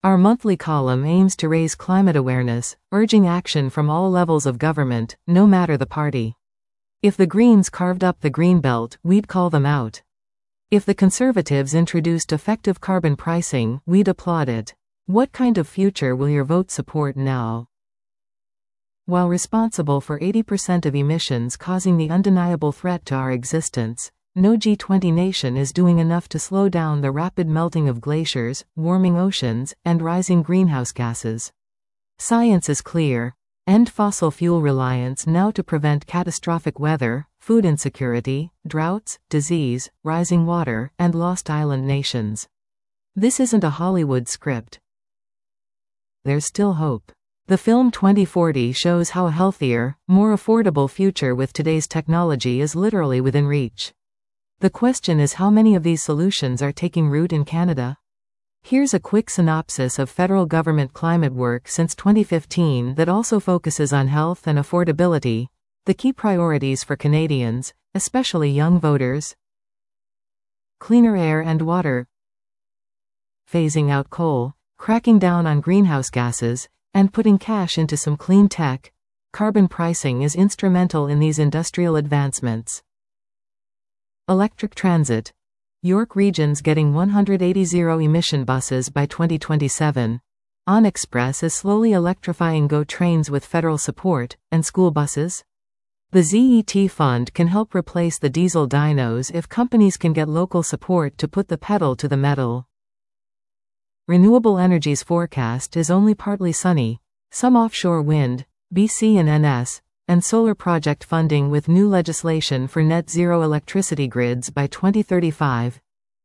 Our monthly column aims to raise climate awareness, urging action from all levels of government, no matter the party. If the Greens carved up the Greenbelt, we'd call them out. If the Conservatives introduced effective carbon pricing, we'd applaud it. What kind of future will your vote support now? While responsible for 80% of emissions causing the undeniable threat to our existence, no G20 nation is doing enough to slow down the rapid melting of glaciers, warming oceans, and rising greenhouse gases. Science is clear. End fossil fuel reliance now to prevent catastrophic weather, food insecurity, droughts, disease, rising water, and lost island nations. This isn't a Hollywood script. There's still hope. The film 2040 shows how a healthier, more affordable future with today's technology is literally within reach. The question is how many of these solutions are taking root in Canada? Here's a quick synopsis of federal government climate work since 2015 that also focuses on health and affordability, the key priorities for Canadians, especially young voters. Cleaner air and water. Phasing out coal, cracking down on greenhouse gases, and putting cash into some clean tech. Carbon pricing is instrumental in these industrial advancements. Electric transit. York Region's getting 180 zero-emission buses by 2027. On Express is slowly electrifying GO trains with federal support, and school buses. The ZET fund can help replace the diesel dynos if companies can get local support to put the pedal to the metal. Renewable Energy's forecast is only partly sunny. Some offshore wind, BC and NS, and solar project funding with new legislation for net zero electricity grids by 2035.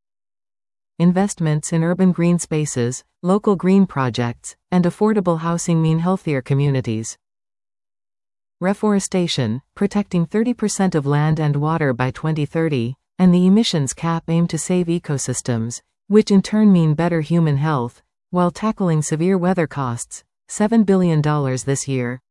Investments in urban green spaces, local green projects, and affordable housing mean healthier communities. Reforestation, protecting 30% of land and water by 2030, and the emissions cap aim to save ecosystems, which in turn mean better human health, while tackling severe weather costs, $7 billion this year.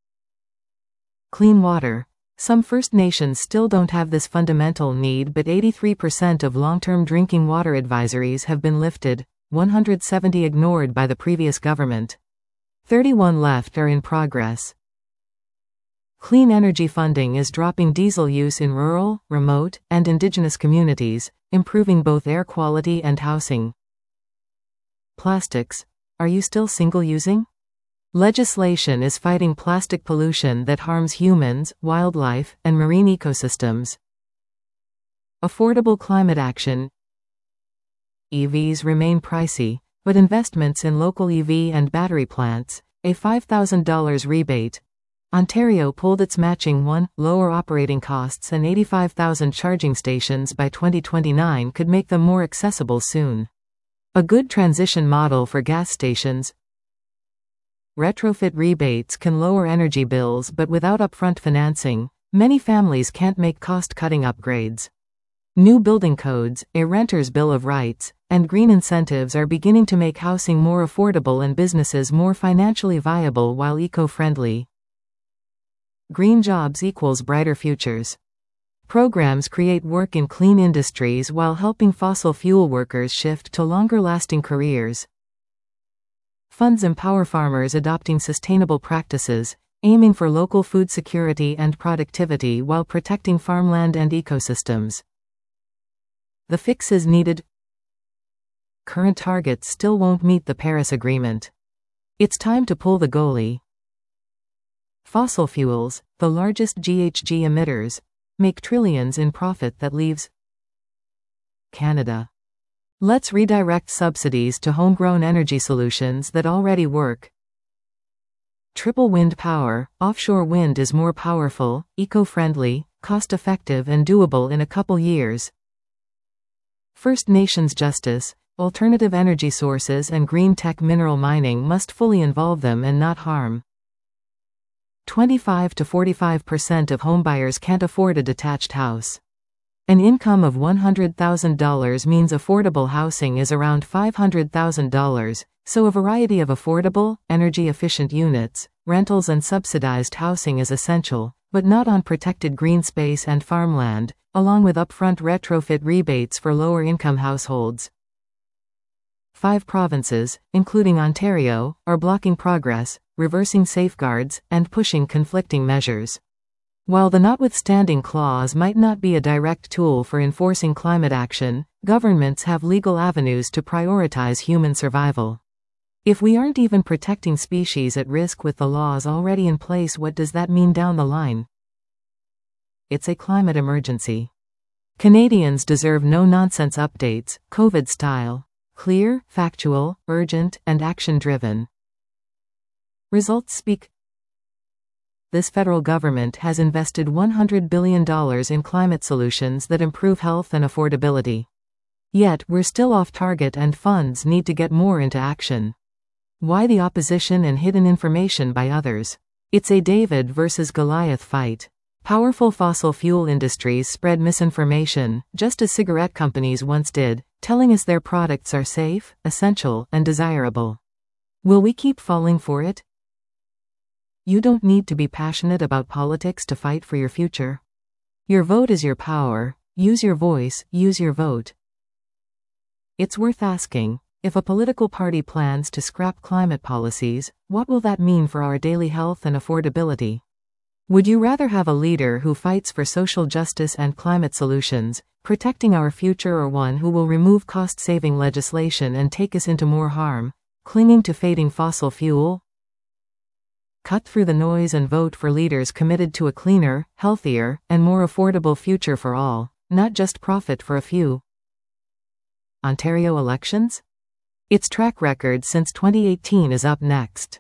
Clean water. Some First Nations still don't have this fundamental need, but 83% of long-term drinking water advisories have been lifted, 170 ignored by the previous government. 31 left are in progress. Clean energy funding is dropping diesel use in rural, remote, and Indigenous communities, improving both air quality and housing. Plastics. Are you still single-using? Legislation is fighting plastic pollution that harms humans, wildlife, and marine ecosystems. Affordable climate action. EVs remain pricey, but investments in local EV and battery plants, a $5,000 rebate. Ontario pulled its matching lower operating costs and 85,000 charging stations by 2029 could make them more accessible soon. A good transition model for gas stations. Retrofit rebates can lower energy bills, but without upfront financing, many families can't make cost-cutting upgrades. New building codes, a renter's bill of rights, and green incentives are beginning to make housing more affordable and businesses more financially viable while eco-friendly. Green jobs equals brighter futures. Programs create work in clean industries while helping fossil fuel workers shift to longer-lasting careers. Funds empower farmers adopting sustainable practices, aiming for local food security and productivity while protecting farmland and ecosystems. The fix is needed. Current targets still won't meet the Paris Agreement. It's time to pull the goalie. Fossil fuels, the largest GHG emitters, make trillions in profit that leaves Canada. Let's redirect subsidies to homegrown energy solutions that already work. Triple wind power. Offshore wind is more powerful, eco-friendly, cost-effective and doable in a couple years. First Nations justice. Alternative energy sources and green tech mineral mining must fully involve them and not harm. 25 to 45% of homebuyers can't afford a detached house. An income of $100,000 means affordable housing is around $500,000, so a variety of affordable, energy-efficient units, rentals and subsidized housing is essential, but not on protected green space and farmland, along with upfront retrofit rebates for lower-income households. 5 provinces, including Ontario, are blocking progress, reversing safeguards, and pushing conflicting measures. While the notwithstanding clause might not be a direct tool for enforcing climate action, governments have legal avenues to prioritize human survival. If we aren't even protecting species at risk with the laws already in place, what does that mean down the line? It's a climate emergency. Canadians deserve no-nonsense updates, COVID style. Clear, factual, urgent, and action-driven. Results speak. This federal government has invested $100 billion in climate solutions that improve health and affordability. Yet, we're still off target and funds need to get more into action. Why the opposition and hidden information by others? It's a David versus Goliath fight. Powerful fossil fuel industries spread misinformation, just as cigarette companies once did, telling us their products are safe, essential, and desirable. Will we keep falling for it? You don't need to be passionate about politics to fight for your future. Your vote is your power. Use your voice, use your vote. It's worth asking, if a political party plans to scrap climate policies, what will that mean for our daily health and affordability? Would you rather have a leader who fights for social justice and climate solutions, protecting our future, or one who will remove cost-saving legislation and take us into more harm, clinging to fading fossil fuel? Cut through the noise and vote for leaders committed to a cleaner, healthier, and more affordable future for all, not just profit for a few. Ontario elections? Its track record since 2018 is up next.